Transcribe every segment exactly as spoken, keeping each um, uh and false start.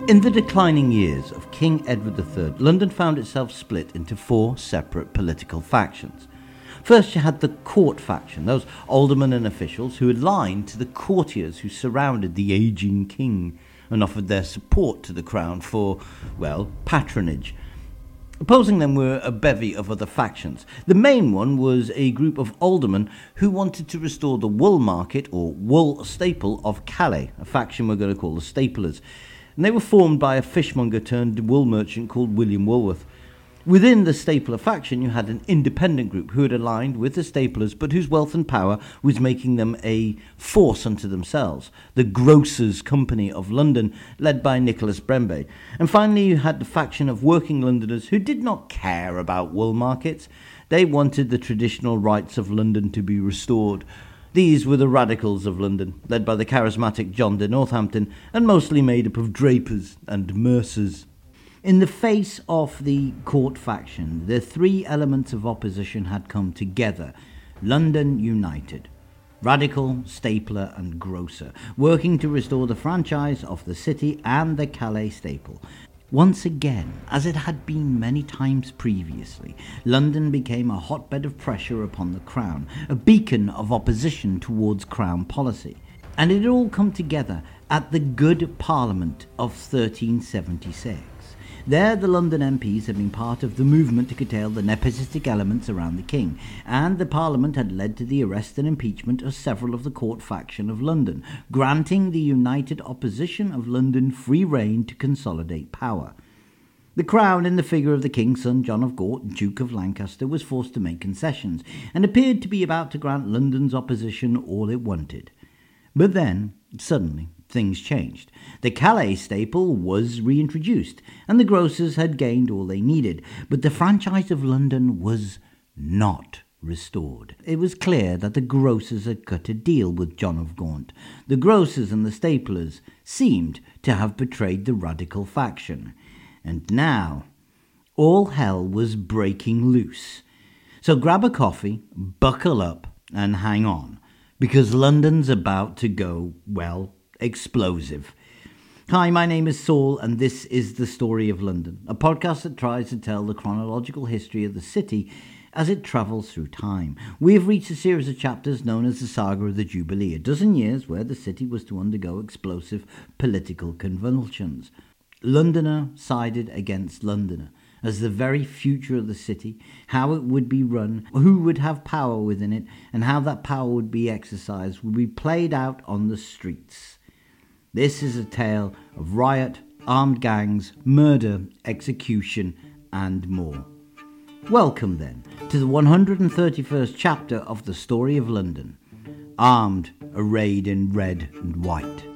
In the declining years of King Edward the Third, London found itself split into four separate political factions. First, you had the court faction, those aldermen and officials who aligned to the courtiers who surrounded the ageing king and offered their support to the crown for, well, patronage. Opposing them were a bevy of other factions. The main one was a group of aldermen who wanted to restore the wool market or wool staple of Calais, a faction we're going to call the Staplers. And they were formed by a fishmonger turned wool merchant called William Woolworth. Within the Stapler faction, you had an independent group who had aligned with the Staplers, but whose wealth and power was making them a force unto themselves, the Grocers' Company of London, led by Nicholas Brembe. And finally, you had the faction of working Londoners who did not care about wool markets. They wanted the traditional rights of London to be restored. These were the Radicals of London, led by the charismatic John de Northampton, and mostly made up of drapers and mercers. In the face of the court faction, the three elements of opposition had come together, London united. Radical, Stapler and Grocer, working to restore the franchise of the city and the Calais staple. Once again, as it had been many times previously, London became a hotbed of pressure upon the Crown, a beacon of opposition towards Crown policy. And it had all come together at the Good Parliament of thirteen seventy-six. There, the London M Ps had been part of the movement to curtail the nepotistic elements around the king, and the Parliament had led to the arrest and impeachment of several of the court faction of London, granting the united opposition of London free rein to consolidate power. The Crown, in the figure of the king's son John of Gaunt, Duke of Lancaster, was forced to make concessions, and appeared to be about to grant London's opposition all it wanted. But then, suddenly, things changed. The Calais staple was reintroduced, and the grocers had gained all they needed, but the franchise of London was not restored. It was clear that the grocers had cut a deal with John of Gaunt. The grocers and the staplers seemed to have betrayed the radical faction. And now, all hell was breaking loose. So grab a coffee, buckle up, and hang on, because London's about to go, well, explosive. Hi, my name is Saul, and this is The Story of London, a podcast that tries to tell the chronological history of the city as it travels through time. We have reached a series of chapters known as the Saga of the Jubilee, a dozen years where the city was to undergo explosive political convulsions. Londoner sided against Londoner as the very future of the city, how it would be run, who would have power within it, and how that power would be exercised would be played out on the streets. This is a tale of riot, armed gangs, murder, execution, and more. Welcome, then, to the one hundred thirty-first chapter of The Story of London, armed, arrayed in red and white.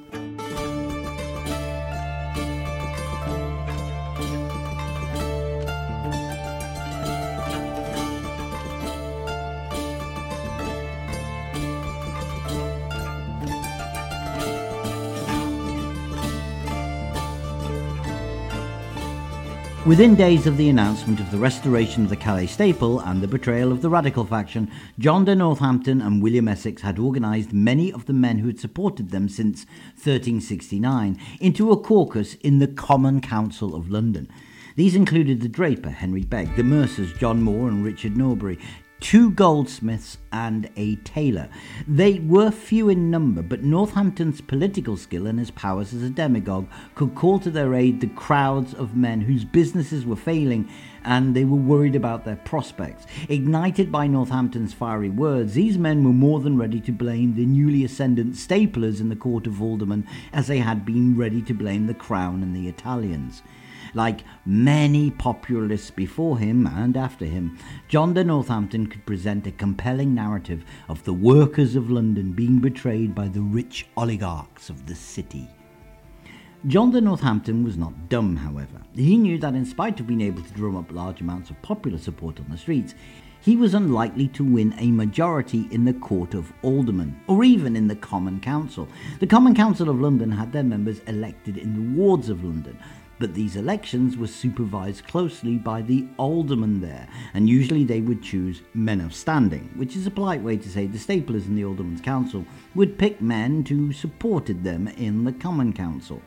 Within days of the announcement of the restoration of the Calais staple and the betrayal of the radical faction, John de Northampton and William Essex had organised many of the men who had supported them since thirteen sixty-nine into a caucus in the Common Council of London. These included the draper Henry Begg, the mercers John Moore and Richard Norbury, two goldsmiths and a tailor. They were few in number, but Northampton's political skill and his powers as a demagogue could call to their aid the crowds of men whose businesses were failing and they were worried about their prospects. Ignited by Northampton's fiery words, these men were more than ready to blame the newly ascendant staplers in the court of aldermen as they had been ready to blame the crown and the Italians. Like many popularists before him and after him, John de Northampton could present a compelling narrative of the workers of London being betrayed by the rich oligarchs of the city. John de Northampton was not dumb, however. He knew that in spite of being able to drum up large amounts of popular support on the streets, he was unlikely to win a majority in the Court of Aldermen, or even in the Common Council. The Common Council of London had their members elected in the wards of London, but these elections were supervised closely by the aldermen there, and usually they would choose men of standing, which is a polite way to say the staplers in the Aldermen's Council would pick men who supported them in the Common Council.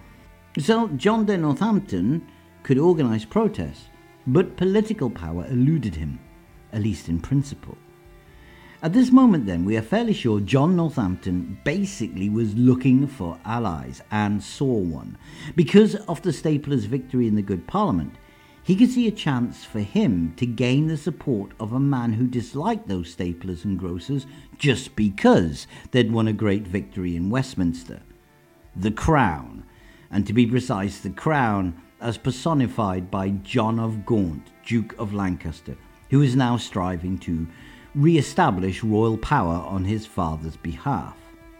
So John de Northampton could organise protests, but political power eluded him, at least in principle. At this moment then, we are fairly sure John Northampton basically was looking for allies and saw one. Because of the Staplers' victory in the Good Parliament, he could see a chance for him to gain the support of a man who disliked those staplers and grocers just because they'd won a great victory in Westminster. The Crown, and to be precise, the Crown as personified by John of Gaunt, Duke of Lancaster, who is now striving to re-establish royal power on his father's behalf.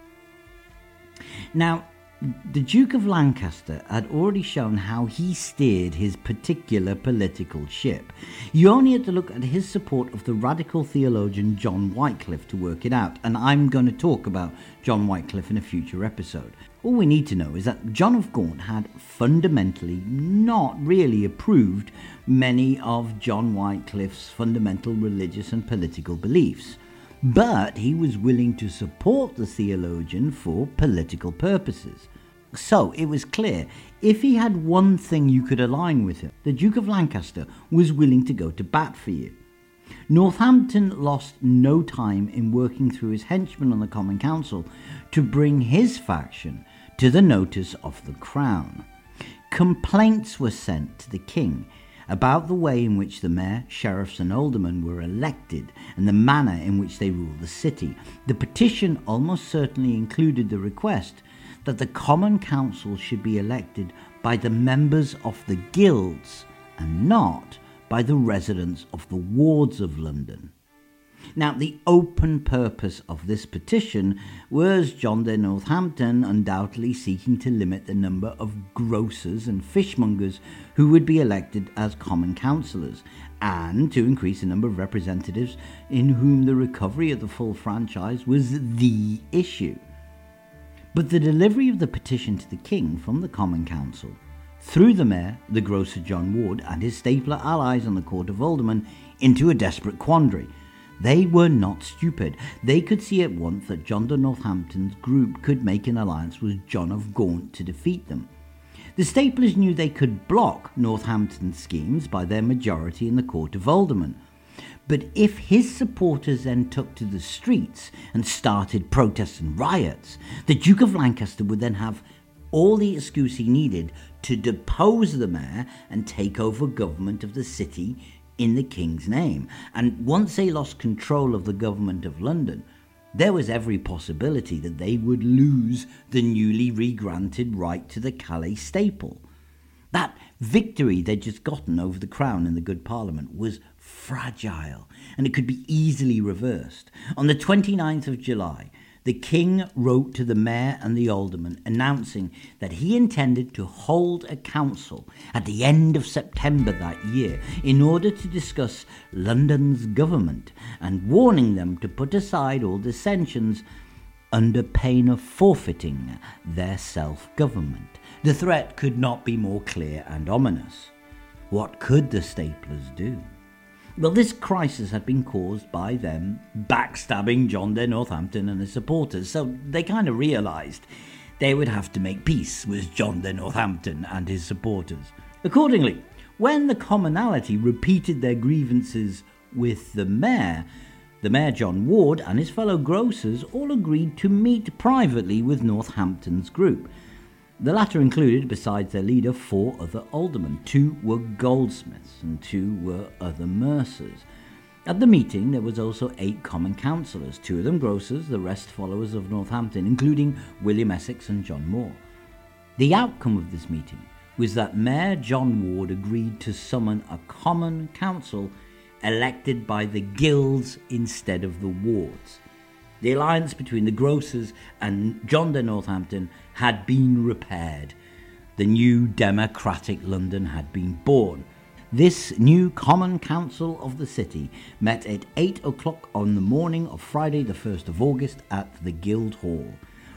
Now, the Duke of Lancaster had already shown how he steered his particular political ship. You only had to look at his support of the radical theologian John Wycliffe to work it out, and I'm going to talk about John Wycliffe in a future episode. All we need to know is that John of Gaunt had fundamentally not really approved many of John Wycliffe's fundamental religious and political beliefs, but he was willing to support the theologian for political purposes. So it was clear, if he had one thing you could align with him, the Duke of Lancaster was willing to go to bat for you. Northampton lost no time in working through his henchmen on the Common Council to bring his faction to the notice of the Crown. Complaints were sent to the king about the way in which the mayor, sheriffs and aldermen were elected and the manner in which they ruled the city. The petition almost certainly included the request that the Common Council should be elected by the members of the guilds and not by the residents of the wards of London. Now, the open purpose of this petition was John de Northampton undoubtedly seeking to limit the number of grocers and fishmongers who would be elected as common councillors, and to increase the number of representatives in whom the recovery of the full franchise was the issue. But the delivery of the petition to the king from the Common Council threw the mayor, the grocer John Ward, and his stapler allies on the Court of Aldermen into a desperate quandary. They were not stupid. They could see at once that John de Northampton's group could make an alliance with John of Gaunt to defeat them. The Staplers knew they could block Northampton's schemes by their majority in the Court of Aldermen. But if his supporters then took to the streets and started protests and riots, the Duke of Lancaster would then have all the excuse he needed to depose the mayor and take over government of the city in the king's name. And once they lost control of the government of London, there was every possibility that they would lose the newly re-granted right to the Calais staple. That victory they'd just gotten over the Crown in the Good Parliament was fragile, and it could be easily reversed. On the twenty-ninth of July, the king wrote to the mayor and the aldermen announcing that he intended to hold a council at the end of September that year in order to discuss London's government, and warning them to put aside all dissensions under pain of forfeiting their self-government. The threat could not be more clear and ominous. What could the Staplers do? Well, this crisis had been caused by them backstabbing John de Northampton and his supporters, so they kind of realised they would have to make peace with John de Northampton and his supporters. Accordingly, when the commonalty repeated their grievances with the mayor, the mayor John Ward and his fellow grocers all agreed to meet privately with Northampton's group. The latter included, besides their leader, four other aldermen. Two were goldsmiths and two were other mercers. At the meeting there was also eight common councillors, two of them grocers, the rest followers of Northampton, including William Essex and John Moore. The outcome of this meeting was that Mayor John Ward agreed to summon a common council elected by the guilds instead of the wards. The alliance between the grocers and John de Northampton had been repaired. The new democratic London had been born. This new Common Council of the city met at eight o'clock on the morning of Friday the first of August at the Guild Hall.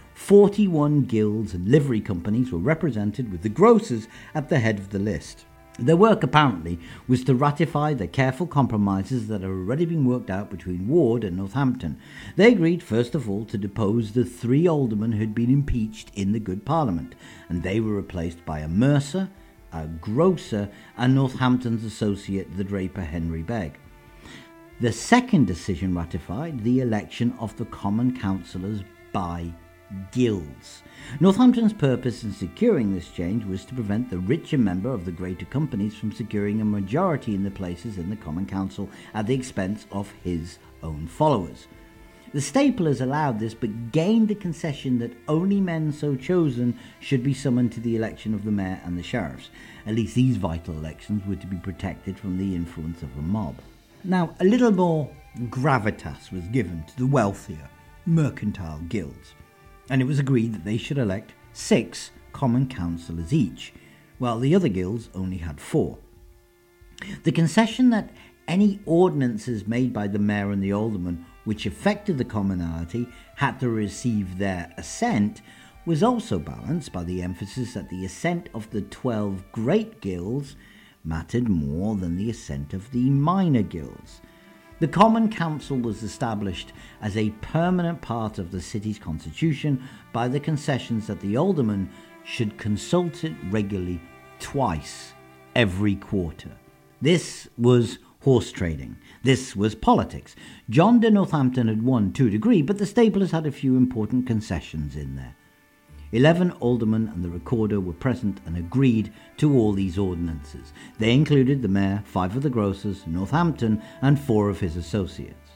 Forty-one guilds and livery companies were represented, with the grocers at the head of the list. Their work, apparently, was to ratify the careful compromises that had already been worked out between Ward and Northampton. They agreed, first of all, to depose the three aldermen who had been impeached in the Good Parliament, and they were replaced by a mercer, a grocer, and Northampton's associate, the draper Henry Begg. The second decision ratified the election of the common councillors by guilds. Northampton's purpose in securing this change was to prevent the richer member of the greater companies from securing a majority in the places in the Common Council at the expense of his own followers. The staplers allowed this, but gained the concession that only men so chosen should be summoned to the election of the mayor and the sheriffs. At least these vital elections were to be protected from the influence of a mob. Now, a little more gravitas was given to the wealthier, mercantile guilds, and it was agreed that they should elect six common councillors each, while the other guilds only had four. The concession that any ordinances made by the mayor and the aldermen which affected the commonalty had to receive their assent was also balanced by the emphasis that the assent of the twelve great guilds mattered more than the assent of the minor guilds. The Common Council was established as a permanent part of the city's constitution by the concessions that the aldermen should consult it regularly twice every quarter. This was horse trading. This was politics. John de Northampton had won to a degree, but the staplers had a few important concessions in there. Eleven aldermen and the recorder were present and agreed to all these ordinances. They included the mayor, five of the grocers, Northampton, and four of his associates.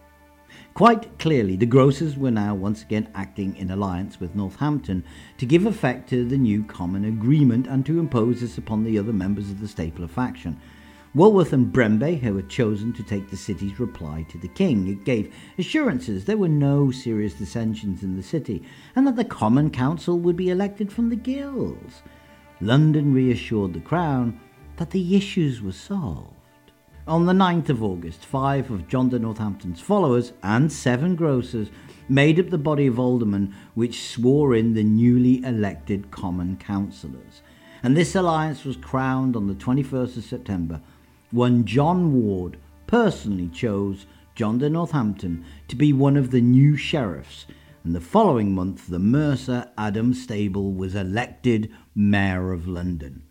Quite clearly, the grocers were now once again acting in alliance with Northampton to give effect to the new common agreement and to impose this upon the other members of the stapler faction. Walworth and Bremby, who had chosen to take the city's reply to the king, it gave assurances there were no serious dissensions in the city and that the Common Council would be elected from the guilds. London reassured the Crown that the issues were solved. On the ninth of August, five of John de Northampton's followers and seven grocers made up the body of aldermen which swore in the newly elected Common Councillors, and this alliance was crowned on the twenty-first of September, when John Ward personally chose John de Northampton to be one of the new sheriffs, and the following month the mercer Adam Stable was elected Mayor of London.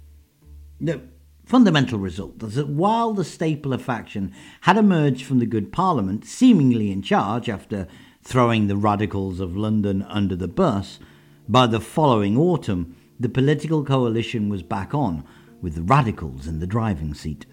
The fundamental result is that while the stapler faction had emerged from the Good Parliament seemingly in charge after throwing the radicals of London under the bus, by the following autumn the political coalition was back on, with the radicals in the driving seat.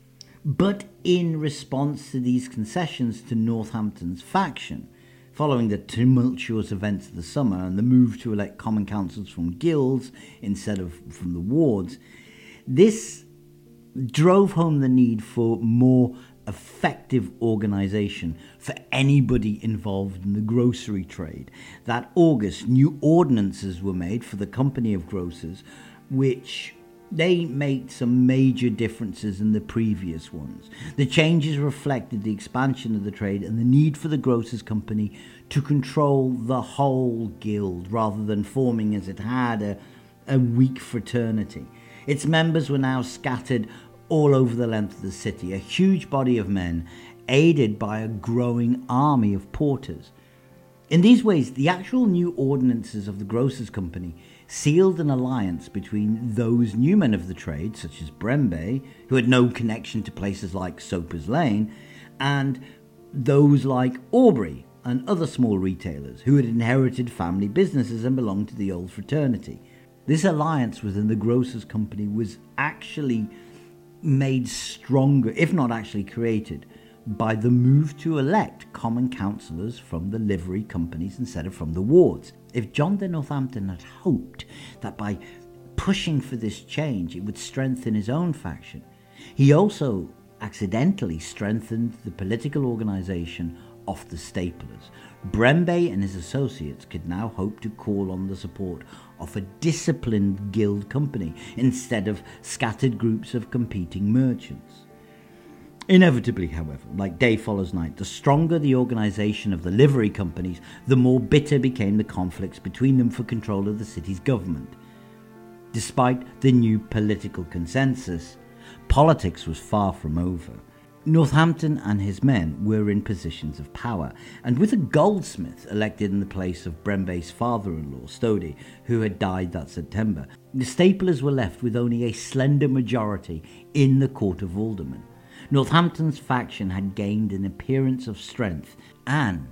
But in response to these concessions to Northampton's faction, following the tumultuous events of the summer and the move to elect common councils from guilds instead of from the wards, this drove home the need for more effective organisation for anybody involved in the grocery trade. That August, new ordinances were made for the Company of Grocers, which they made some major differences in the previous ones. The changes reflected the expansion of the trade and the need for the Grocers Company to control the whole guild rather than forming, as it had, a, a weak fraternity. Its members were now scattered all over the length of the city, a huge body of men aided by a growing army of porters. In these ways, the actual new ordinances of the Grocers Company sealed an alliance between those new men of the trade, such as Bremby, who had no connection to places like Soper's Lane, and those like Aubrey and other small retailers who had inherited family businesses and belonged to the old fraternity. This alliance within the Grocers Company was actually made stronger, if not actually created, by the move to elect common councillors from the livery companies instead of from the wards. If John de Northampton had hoped that by pushing for this change it would strengthen his own faction, he also accidentally strengthened the political organisation of the staplers. Bremby and his associates could now hope to call on the support of a disciplined guild company instead of scattered groups of competing merchants. Inevitably, however, like day follows night, the stronger the organisation of the livery companies, the more bitter became the conflicts between them for control of the city's government. Despite the new political consensus, politics was far from over. Northampton and his men were in positions of power, and with a goldsmith elected in the place of Brembay's father-in-law, Stodie, who had died that September, the Staplers were left with only a slender majority in the Court of Aldermen. Northampton's faction had gained an appearance of strength, and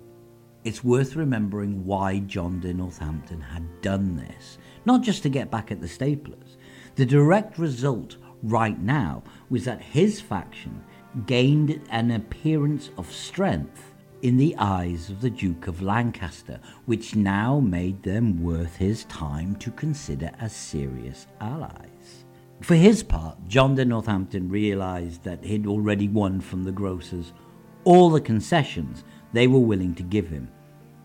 it's worth remembering why John de Northampton had done this, not just to get back at the Staplers. The direct result right now was that his faction gained an appearance of strength in the eyes of the Duke of Lancaster, which now made them worth his time to consider as serious allies. For his part, John de Northampton realised that he'd already won from the grocers all the concessions they were willing to give him.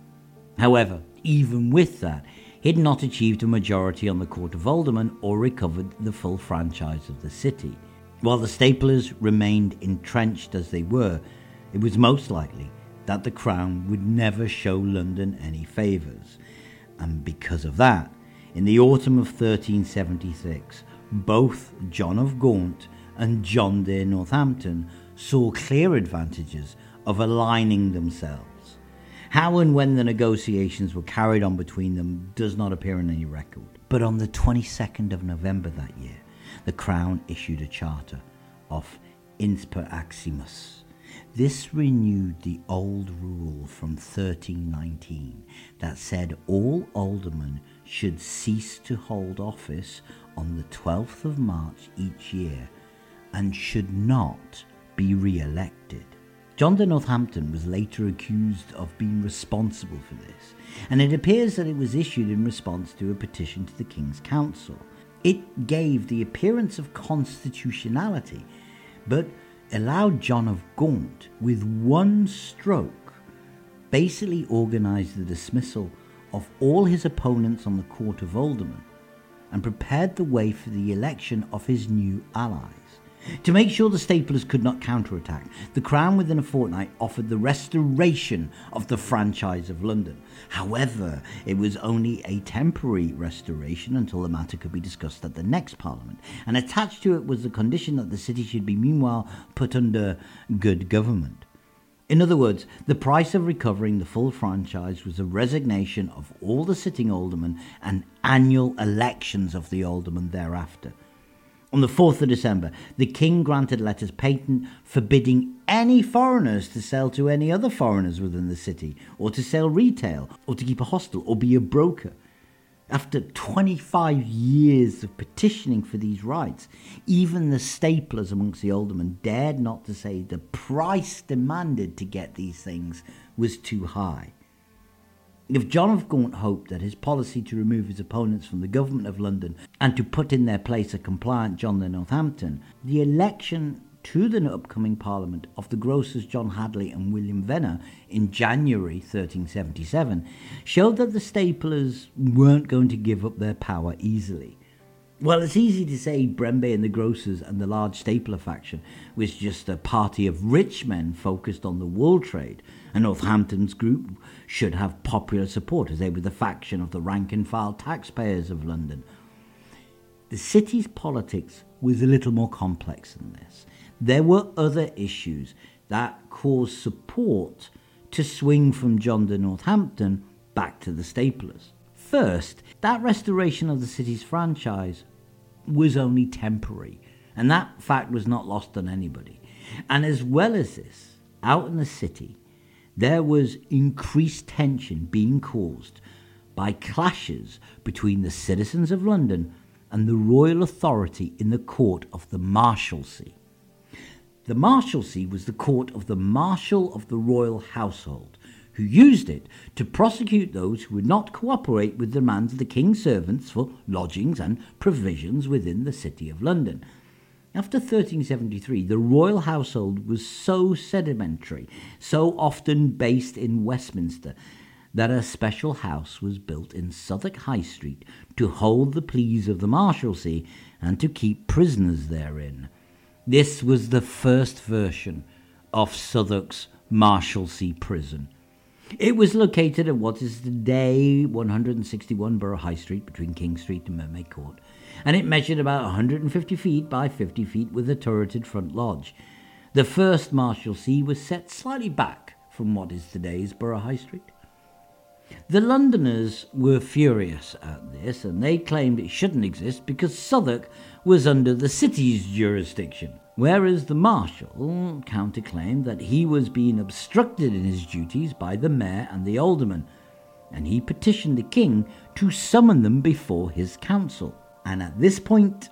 However, even with that, he'd not achieved a majority on the Court of Aldermen or recovered the full franchise of the city. While the Staplers remained entrenched as they were, it was most likely that the Crown would never show London any favours. And because of that, in the autumn of thirteen seventy-six, both John of Gaunt and John de Northampton saw clear advantages of aligning themselves. How and when the negotiations were carried on between them does not appear in any record. But on the twenty-second of November that year, the Crown issued a charter of Insper Aximus. This renewed the old rule from thirteen nineteen that said all aldermen should cease to hold office on the twelfth of March each year and should not be re-elected. John de Northampton was later accused of being responsible for this, and it appears that it was issued in response to a petition to the King's Council. It gave the appearance of constitutionality, but allowed John of Gaunt, with one stroke, basically organised the dismissal of all his opponents on the Court of Aldermen and prepared the way for the election of his new allies. To make sure the Staplers could not counterattack, the Crown within a fortnight offered the restoration of the franchise of London. However, it was only a temporary restoration until the matter could be discussed at the next Parliament, and attached to it was the condition that the city should be meanwhile put under good government. In other words, the price of recovering the full franchise was a resignation of all the sitting aldermen and annual elections of the aldermen thereafter. On the fourth of December, the King granted letters patent forbidding any foreigners to sell to any other foreigners within the city, or to sell retail, or to keep a hostel, or be a broker. After twenty-five years of petitioning for these rights, even the Staplers amongst the aldermen dared not to say the price demanded to get these things was too high. If John of Gaunt hoped that his policy to remove his opponents from the government of London and to put in their place a compliant John de Northampton, the election to the upcoming Parliament of the grocers John Hadley and William Venner in January thirteen seventy-seven showed that the Staplers weren't going to give up their power easily. Well, it's easy to say Brembay and the grocers and the large Stapler faction was just a party of rich men focused on the wool trade, and Northampton's group should have popular support as they were the faction of the rank-and-file taxpayers of London. The city's politics was a little more complex than this. There were other issues that caused support to swing from John de Northampton back to the Staplers. First, that restoration of the city's franchise was only temporary, and that fact was not lost on anybody. And as well as this, out in the city, there was increased tension being caused by clashes between the citizens of London and the royal authority in the court of the Marshalsea. The Marshalsea was the court of the Marshal of the royal household, who used it to prosecute those who would not cooperate with the demands of the king's servants for lodgings and provisions within the city of London. After thirteen seventy-three, the royal household was so sedimentary, so often based in Westminster, that a special house was built in Southwark High Street to hold the pleas of the Marshalsea and to keep prisoners therein. This was the first version of Southwark's Marshalsea prison. It was located at what is today one hundred sixty-one Borough High Street between King Street and Mermaid Court, and it measured about one hundred fifty feet by fifty feet with a turreted front lodge. The first Marshalsea was set slightly back from what is today's Borough High Street. The Londoners were furious at this, and they claimed it shouldn't exist because Southwark was under the city's jurisdiction, whereas the Marshal counterclaimed that he was being obstructed in his duties by the mayor and the aldermen, and he petitioned the king to summon them before his council. And at this point,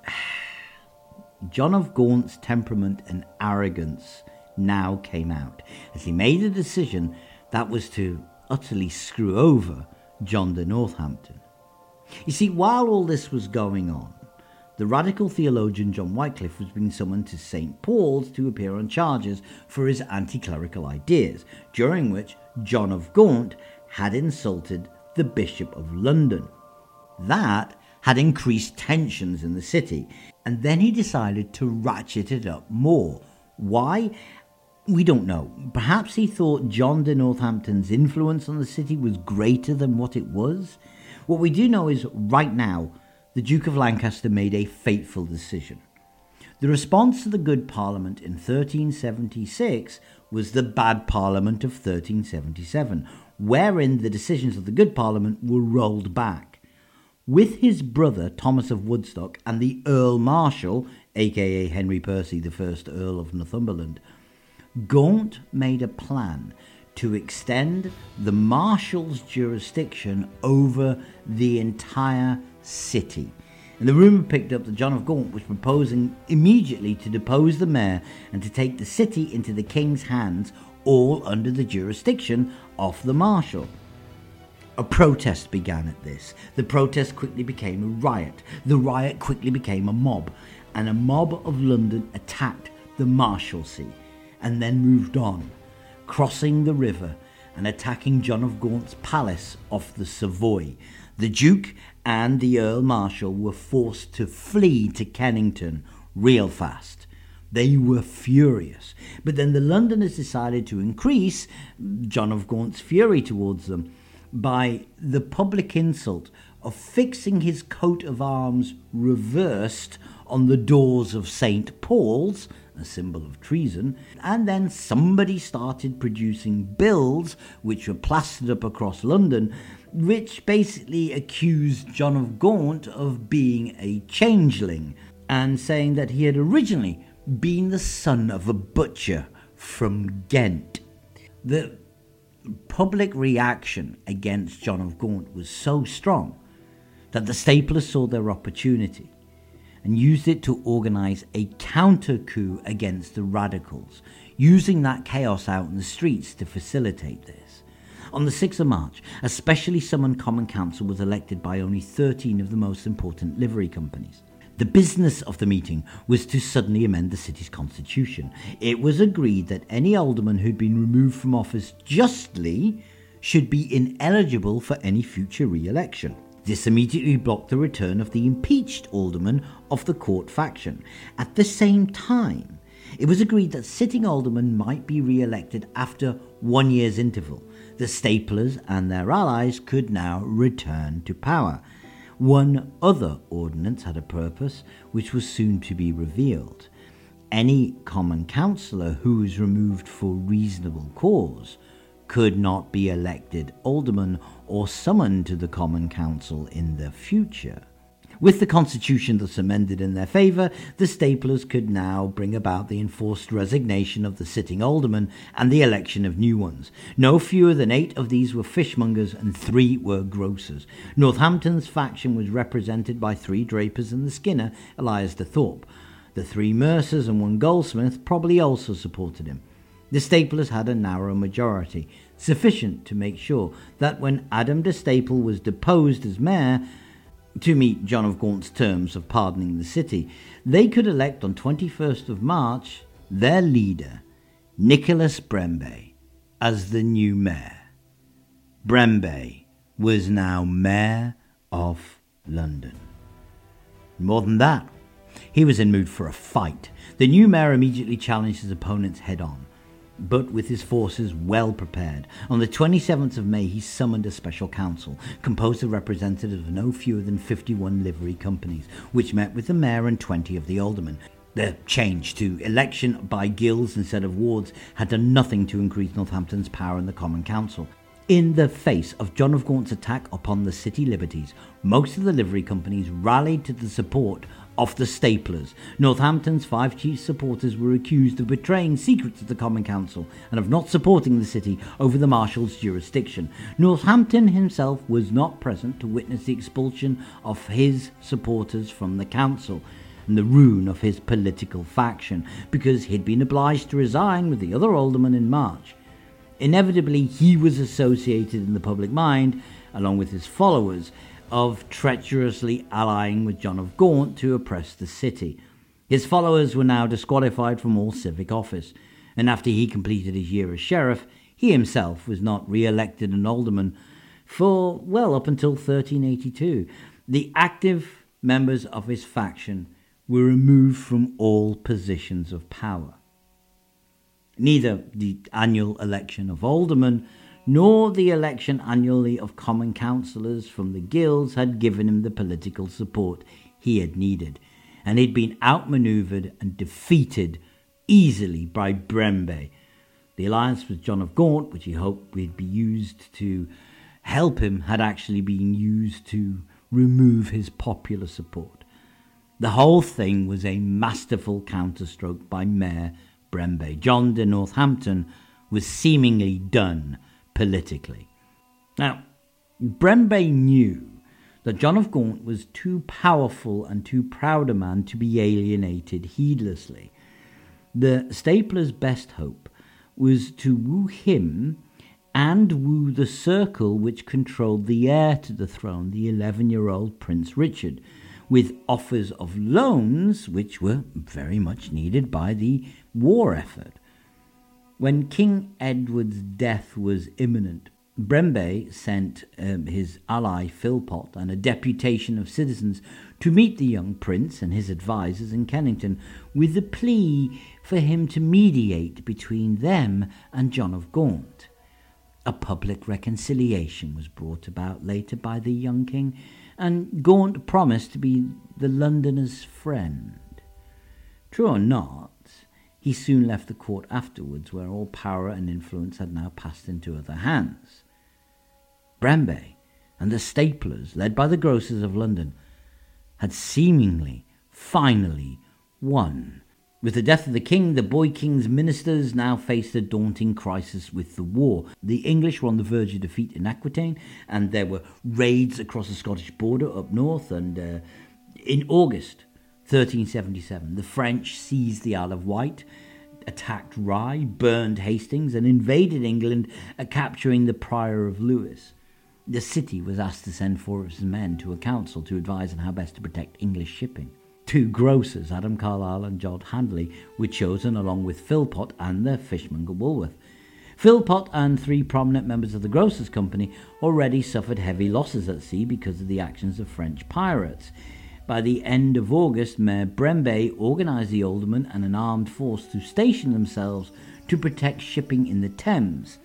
John of Gaunt's temperament and arrogance now came out, as he made a decision that was to utterly screw over John de Northampton. You see, while all this was going on, the radical theologian John Wycliffe was being summoned to Saint Paul's to appear on charges for his anti-clerical ideas, during which John of Gaunt had insulted the Bishop of London. That had increased tensions in the city, and then he decided to ratchet it up more. Why? We don't know. Perhaps he thought John de Northampton's influence on the city was greater than what it was. What we do know is, right now, the Duke of Lancaster made a fateful decision. The response to the good Parliament in thirteen seventy-six was the bad Parliament of thirteen seventy-seven, wherein the decisions of the good Parliament were rolled back. With his brother Thomas of Woodstock and the Earl Marshal, aka Henry Percy, the first Earl of Northumberland, Gaunt made a plan to extend the Marshal's jurisdiction over the entire city. And the rumour picked up that John of Gaunt was proposing immediately to depose the mayor and to take the city into the king's hands, all under the jurisdiction of the Marshal. A protest began at this. The protest quickly became a riot. The riot quickly became a mob, and a mob of London attacked the Marshalsea and then moved on, crossing the river and attacking John of Gaunt's palace off the Savoy. The Duke and the Earl Marshal were forced to flee to Kennington real fast. They were furious. But then the Londoners decided to increase John of Gaunt's fury towards them by the public insult of fixing his coat of arms reversed on the doors of Saint Paul's, a symbol of treason, and then somebody started producing bills which were plastered up across London, which basically accused John of Gaunt of being a changeling and saying that he had originally been the son of a butcher from Ghent. The public reaction against John of Gaunt was so strong that the Staplers saw their opportunity and used it to organise a counter-coup against the radicals, using that chaos out in the streets to facilitate this. On the sixth of March, a specially summoned Common Council was elected by only thirteen of the most important livery companies. The business of the meeting was to suddenly amend the city's constitution. It was agreed that any alderman who'd been removed from office justly should be ineligible for any future re-election. This immediately blocked the return of the impeached aldermen of the court faction. At the same time, it was agreed that sitting aldermen might be re-elected after one year's interval. The Staplers and their allies could now return to power. One other ordinance had a purpose, which was soon to be revealed. Any common councillor who was removed for reasonable cause could not be elected alderman or summoned to the Common Council in the future. With the constitution thus amended in their favour, the Staplers could now bring about the enforced resignation of the sitting aldermen and the election of new ones. No fewer than eight of these were fishmongers and three were grocers. Northampton's faction was represented by three drapers and the skinner, Elias de Thorpe. The three mercers and one goldsmith probably also supported him. The Staplers had a narrow majority, sufficient to make sure that when Adam de Staple was deposed as mayor, to meet John of Gaunt's terms of pardoning the city, they could elect on twenty-first of March their leader, Nicholas Brembe, as the new mayor. Brembe was now mayor of London. More than that, he was in mood for a fight. The new mayor immediately challenged his opponents head-on. but with his forces well prepared. On the twenty-seventh of May, he summoned a special council, composed of representatives of no fewer than fifty-one livery companies, which met with the mayor and twenty of the aldermen. The change to election by guilds instead of wards had done nothing to increase Northampton's power in the Common Council. In the face of John of Gaunt's attack upon the city liberties, most of the livery companies rallied to the support of the Staplers. Northampton's five chief supporters were accused of betraying secrets of the Common Council and of not supporting the city over the Marshal's jurisdiction. Northampton himself was not present to witness the expulsion of his supporters from the council and the ruin of his political faction, because he had been obliged to resign with the other aldermen in March. Inevitably, he was associated in the public mind, along with his followers, of treacherously allying with John of Gaunt to oppress the city. His followers were now disqualified from all civic office, and after he completed his year as sheriff, he himself was not re-elected an alderman for, well, up until thirteen eighty-two. The active members of his faction were removed from all positions of power. Neither the annual election of aldermen nor the election annually of common councillors from the guilds had given him the political support he had needed, and he'd been outmanoeuvred and defeated easily by Brembe. The alliance with John of Gaunt, which he hoped would be used to help him, had actually been used to remove his popular support. The whole thing was a masterful counterstroke by Mayor Brembe. John de Northampton was seemingly done politically. Now, Brembe knew that John of Gaunt was too powerful and too proud a man to be alienated heedlessly. The Stapler's best hope was to woo him and woo the circle which controlled the heir to the throne, the eleven-year-old Prince Richard, with offers of loans which were very much needed by the war effort. When King Edward's death was imminent, Brembe sent um, his ally Philpot and a deputation of citizens to meet the young prince and his advisers in Kennington with the plea for him to mediate between them and John of Gaunt. A public reconciliation was brought about later by the young king, and Gaunt promised to be the Londoner's friend. True or not, he soon left the court afterwards, where all power and influence had now passed into other hands. Brembe and the Staplers, led by the grocers of London, had seemingly, finally, won. With the death of the king, the boy king's ministers now faced a daunting crisis with the war. The English were on the verge of defeat in Aquitaine, and there were raids across the Scottish border up north, and uh, in August thirteen seventy-seven, the French seized the Isle of Wight, attacked Rye, burned Hastings, and invaded England, uh, capturing the Prior of Lewes. The city was asked to send four of its men to a council to advise on how best to protect English shipping. Two grocers, Adam Carlyle and John Handley, were chosen along with Philpot and the fishmonger Woolworth. Philpot and three prominent members of the Grocers' Company already suffered heavy losses at sea because of the actions of French pirates. By the end of August, Mayor Brembe organised the aldermen and an armed force to station themselves to protect shipping in the Thames.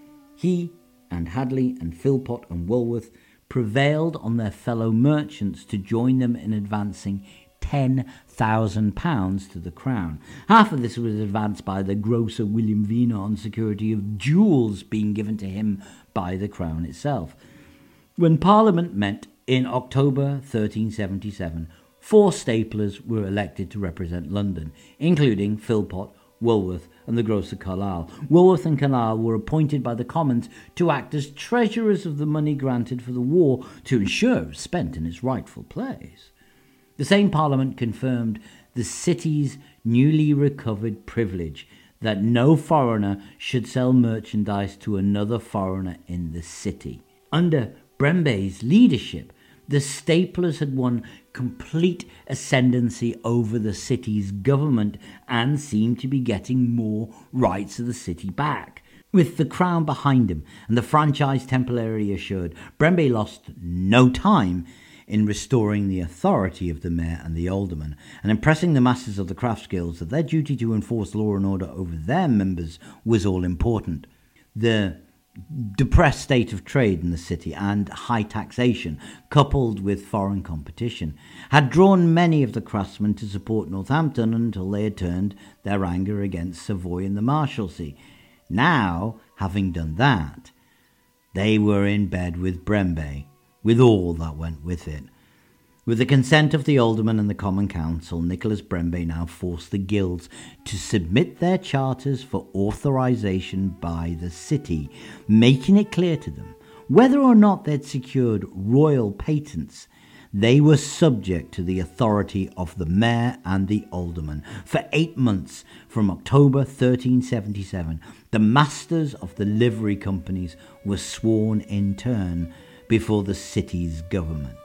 He and Hadley and Philpot and Woolworth prevailed on their fellow merchants to join them in advancing ten thousand pounds to the Crown. Half of this was advanced by the grocer William Vina on security of jewels being given to him by the Crown itself. When Parliament met in October thirteen seventy-seven, four Staplers were elected to represent London, including Philpot, Woolworth and the grocer Carlyle. Woolworth and Carlyle were appointed by the Commons to act as treasurers of the money granted for the war to ensure it was spent in its rightful place. The same Parliament confirmed the city's newly recovered privilege that no foreigner should sell merchandise to another foreigner in the city. Under Brembe's leadership, the Staplers had won complete ascendancy over the city's government and seemed to be getting more rights of the city back. With the Crown behind him and the franchise temporarily assured, Brembe lost no time in restoring the authority of the mayor and the alderman, and impressing the masters of the crafts guilds that their duty to enforce law and order over their members was all important. The depressed state of trade in the city and high taxation, coupled with foreign competition, had drawn many of the craftsmen to support Northampton until they had turned their anger against Savoy and the Marshalsea. Now, having done that, they were in bed with Brembe, with all that went with it. With the consent of the aldermen and the Common Council, Nicholas Brembe now forced the guilds to submit their charters for authorization by the city, making it clear to them whether or not they'd secured royal patents. They were subject to the authority of the mayor and the alderman. For eight months, from October thirteen seventy-seven, the masters of the livery companies were sworn in turn before the city's government.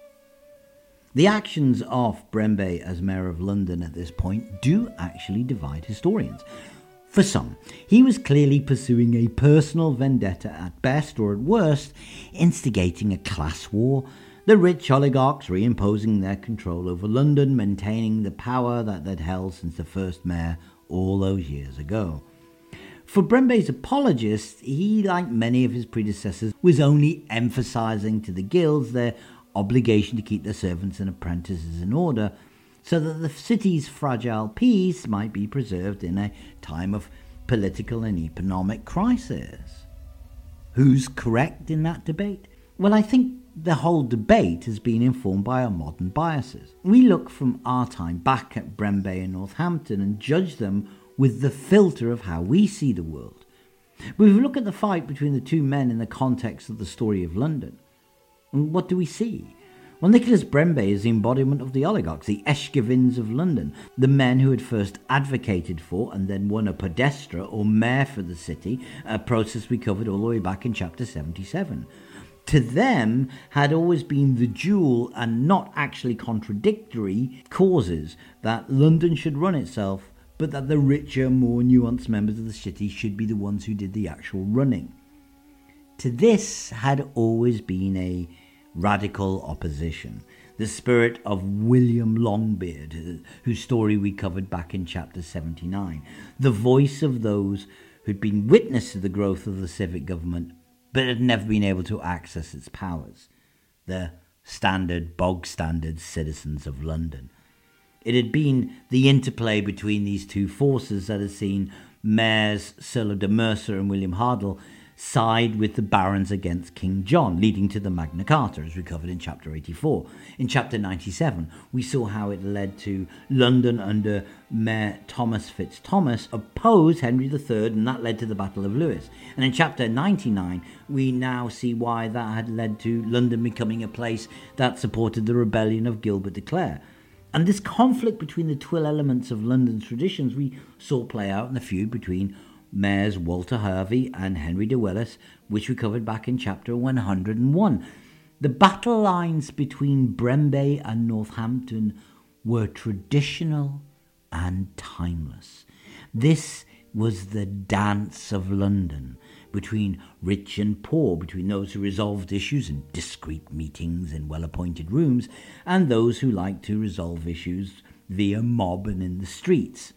The actions of Brembe as Mayor of London at this point do actually divide historians. For some, he was clearly pursuing a personal vendetta at best, or at worst, instigating a class war, the rich oligarchs reimposing their control over London, maintaining the power that they'd held since the first mayor all those years ago. For Brembe's apologists, he, like many of his predecessors, was only emphasising to the guilds their obligation to keep their servants and apprentices in order, so that the city's fragile peace might be preserved in a time of political and economic crisis. Who's correct in that debate? Well, I think the whole debate has been informed by our modern biases. We look from our time back at Brembe and Northampton and judge them with the filter of how we see the world. But if we look at the fight between the two men in the context of the story of London, what do we see? Well, Nicholas Brembe is the embodiment of the oligarchs, the Eshkivins of London, the men who had first advocated for and then won a podestra or mayor for the city, a process we covered all the way back in chapter seventy-seven. To them had always been the dual and not actually contradictory causes that London should run itself, but that the richer, more nuanced members of the city should be the ones who did the actual running. To this had always been a radical opposition, the spirit of William Longbeard, whose story we covered back in chapter seventy-nine, the voice of those who'd been witness to the growth of the civic government but had never been able to access its powers, the standard, bog-standard citizens of London. It had been the interplay between these two forces that had seen mayors Cyril de Mercer and William Hardle side with the barons against King John, leading to the Magna Carta, as we covered in chapter eighty-four. In chapter ninety-seven, we saw how it led to London under Mayor Thomas Fitz-Thomas oppose Henry the Third, and that led to the Battle of Lewes. And in chapter ninety-nine, we now see why that had led to London becoming a place that supported the rebellion of Gilbert de Clare. And this conflict between the twin elements of London's traditions we saw play out in the feud between Mayors Walter Hervey and Henry de Willis, which we covered back in chapter one hundred and one. The battle lines between Brembe and Northampton were traditional and timeless. This was the dance of London, between rich and poor, between those who resolved issues in discreet meetings in well-appointed rooms, and those who liked to resolve issues via mob and in the streets.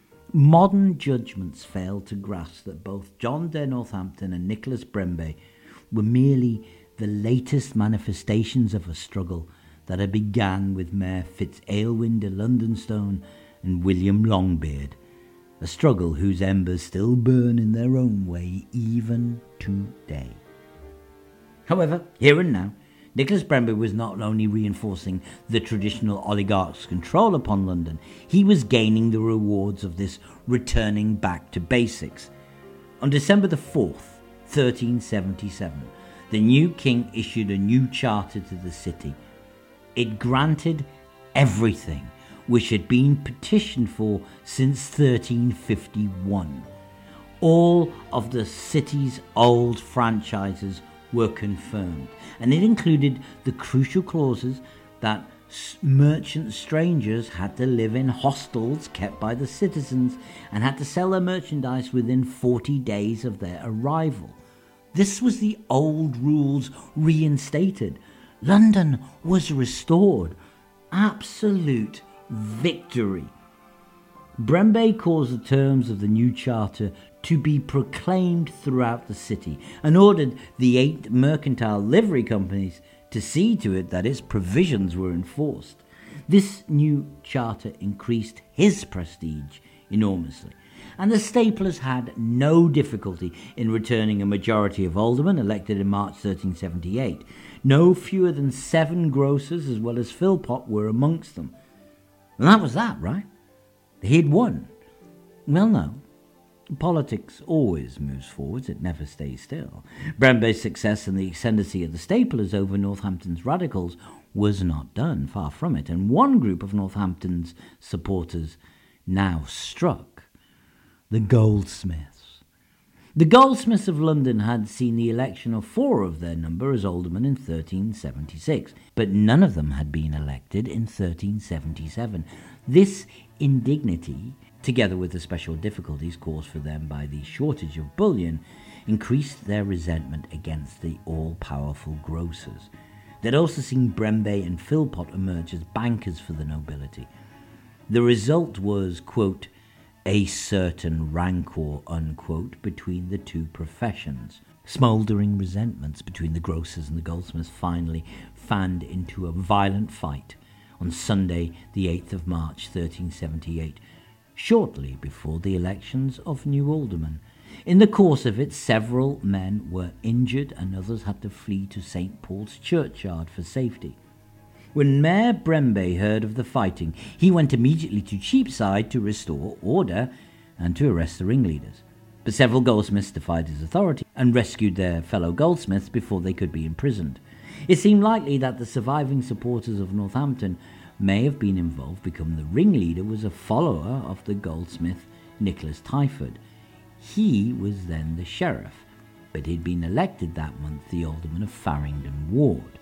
Modern judgments failed to grasp that both John de Northampton and Nicholas Brembe were merely the latest manifestations of a struggle that had begun with Mayor Fitz-Aylwin de Londonstone and William Longbeard, a struggle whose embers still burn in their own way even today. However, here and now, Nicholas Brembe was not only reinforcing the traditional oligarch's control upon London, he was gaining the rewards of this returning back to basics. On December the fourth, thirteen seventy-seven, the new king issued a new charter to the city. It granted everything which had been petitioned for since thirteen fifty-one. All of the city's old franchises were confirmed, and it included the crucial clauses that merchant strangers had to live in hostels kept by the citizens and had to sell their merchandise within forty days of their arrival. This was the old rules reinstated, London was restored. Absolute victory. Brembe caused the terms of the new charter to be proclaimed throughout the city and ordered the eight mercantile livery companies to see to it that its provisions were enforced. This new charter increased his prestige enormously, and the Staplers had no difficulty in returning a majority of aldermen elected in March thirteen seventy-eight. No fewer than seven grocers as well as Philpot were amongst them. And that was that, right? He'd won. Well, no. Politics always moves forwards, it never stays still. Brembe's success and the ascendancy of the Staplers over Northampton's radicals was not done, far from it, and one group of Northampton's supporters now struck: the Goldsmiths. The Goldsmiths of London had seen the election of four of their number as aldermen in thirteen seventy-six, but none of them had been elected in thirteen seventy-seven. This indignity, together with the special difficulties caused for them by the shortage of bullion, increased their resentment against the all-powerful grocers. They'd also seen Brembe and Philpot emerge as bankers for the nobility. The result was, quote, a certain rancour, unquote, between the two professions. Smouldering resentments between the grocers and the goldsmiths finally fanned into a violent fight on Sunday, the eighth of March, thirteen seventy-eight, shortly before the elections of new aldermen. In the course of it, several men were injured and others had to flee to Saint Paul's churchyard for safety. When Mayor Brembe heard of the fighting, he went immediately to Cheapside to restore order and to arrest the ringleaders. But several goldsmiths defied his authority and rescued their fellow goldsmiths before they could be imprisoned. It seemed likely that the surviving supporters of Northampton may have been involved because the ringleader was a follower of the goldsmith Nicholas Tyford. He was then the sheriff, but he'd been elected that month the alderman of Farringdon Ward.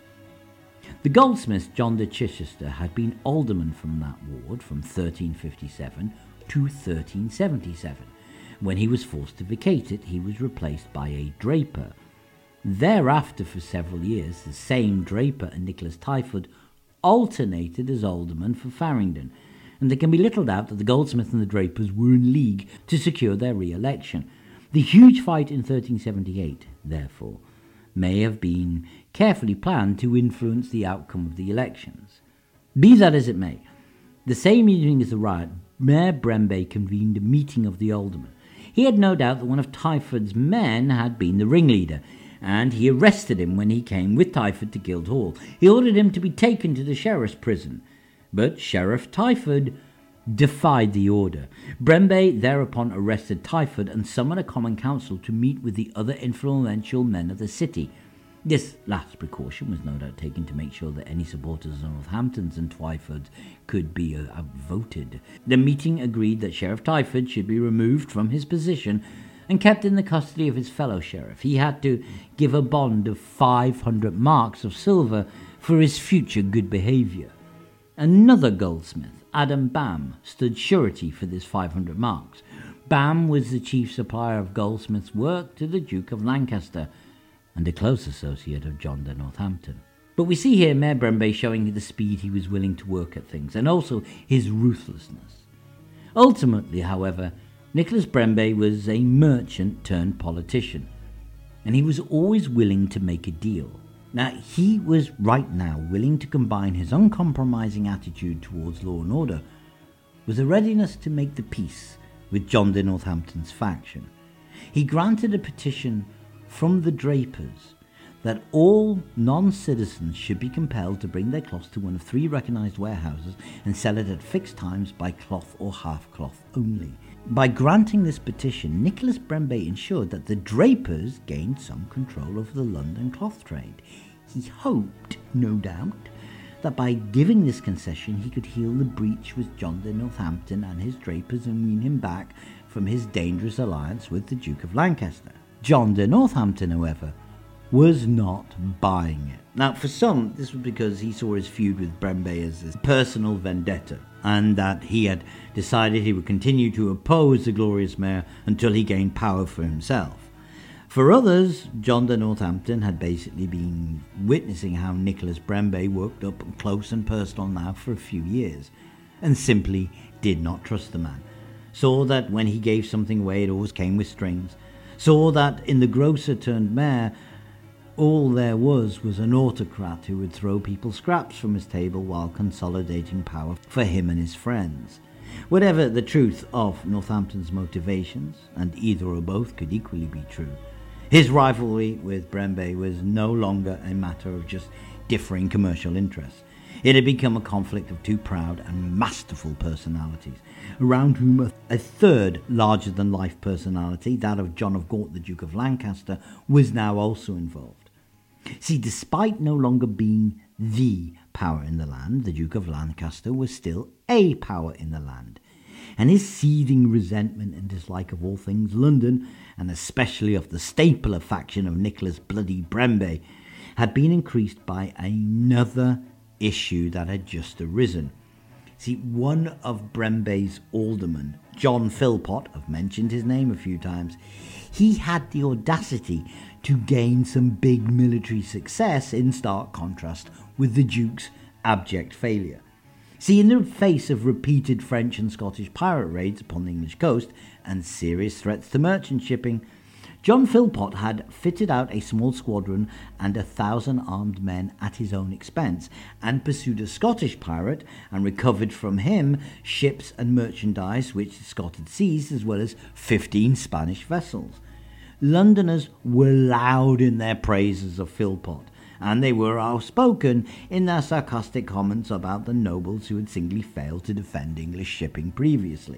The goldsmith John de Chichester had been alderman from that ward from thirteen fifty-seven to thirteen seventy-seven. When he was forced to vacate it, he was replaced by a draper. Thereafter, for several years, the same draper and Nicholas Tyford alternated as aldermen for Farringdon, and there can be little doubt that the goldsmith and the drapers were in league to secure their re-election. The huge fight in thirteen seventy-eight, therefore, may have been carefully planned to influence the outcome of the elections. Be that as it may, the same evening as the riot, Mayor Brembe convened a meeting of the aldermen. He had no doubt that one of Tyford's men had been the ringleader, and he arrested him when he came with Tyford to Guildhall. He ordered him to be taken to the sheriff's prison, but Sheriff Tyford defied the order. Brembe thereupon arrested Tyford and summoned a common council to meet with the other influential men of the city. This last precaution was no doubt taken to make sure that any supporters of Northampton's and Twyford's could be uh, outvoted. The meeting agreed that Sheriff Tyford should be removed from his position and kept in the custody of his fellow sheriff. He had to give a bond of five hundred marks of silver for his future good behaviour. Another goldsmith, Adam Bam, stood surety for this five hundred marks. Bam was the chief supplier of goldsmiths' work to the Duke of Lancaster and a close associate of John de Northampton. But we see here Mayor Brembe showing the speed he was willing to work at things, and also his ruthlessness. Ultimately, however, Nicholas Brembe was a merchant turned politician, and he was always willing to make a deal. Now, he was right now willing to combine his uncompromising attitude towards law and order with a readiness to make the peace with John de Northampton's faction. He granted a petition from the drapers that all non-citizens should be compelled to bring their cloth to one of three recognised warehouses and sell it at fixed times by cloth or half cloth only. By granting this petition, Nicholas Brembe ensured that the drapers gained some control over the London cloth trade. He hoped, no doubt, that by giving this concession he could heal the breach with John de Northampton and his drapers and wean him back from his dangerous alliance with the Duke of Lancaster. John de Northampton, however, was not buying it. Now, for some, this was because he saw his feud with Brembe as a personal vendetta, and that he had decided he would continue to oppose the glorious mayor until he gained power for himself. For others, John de Northampton had basically been witnessing how Nicholas Bremby worked up close and personal now for a few years, and simply did not trust the man. Saw that when he gave something away it always came with strings. Saw that in the grocer turned mayor, all there was was an autocrat who would throw people scraps from his table while consolidating power for him and his friends. Whatever the truth of Northampton's motivations, and either or both could equally be true, his rivalry with Bremby was no longer a matter of just differing commercial interests. It had become a conflict of two proud and masterful personalities, around whom a, a third larger-than-life personality, that of John of Gaunt, the Duke of Lancaster, was now also involved. See, despite no longer being the power in the land, the Duke of Lancaster was still a power in the land, and his seething resentment and dislike of all things London, and especially of the stapler faction of Nicholas Bloody Bremby, had been increased by another issue that had just arisen. See, one of Bremby's aldermen, John Philpot, I've mentioned his name a few times, he had the audacity to gain some big military success in stark contrast with the Duke's abject failure. See, in the face of repeated French and Scottish pirate raids upon the English coast and serious threats to merchant shipping, John Philpot had fitted out a small squadron and a thousand armed men at his own expense, and pursued a Scottish pirate and recovered from him ships and merchandise which the Scot had seized, as well as fifteen Spanish vessels. Londoners were loud in their praises of Philpot, and they were outspoken in their sarcastic comments about the nobles who had singly failed to defend English shipping previously.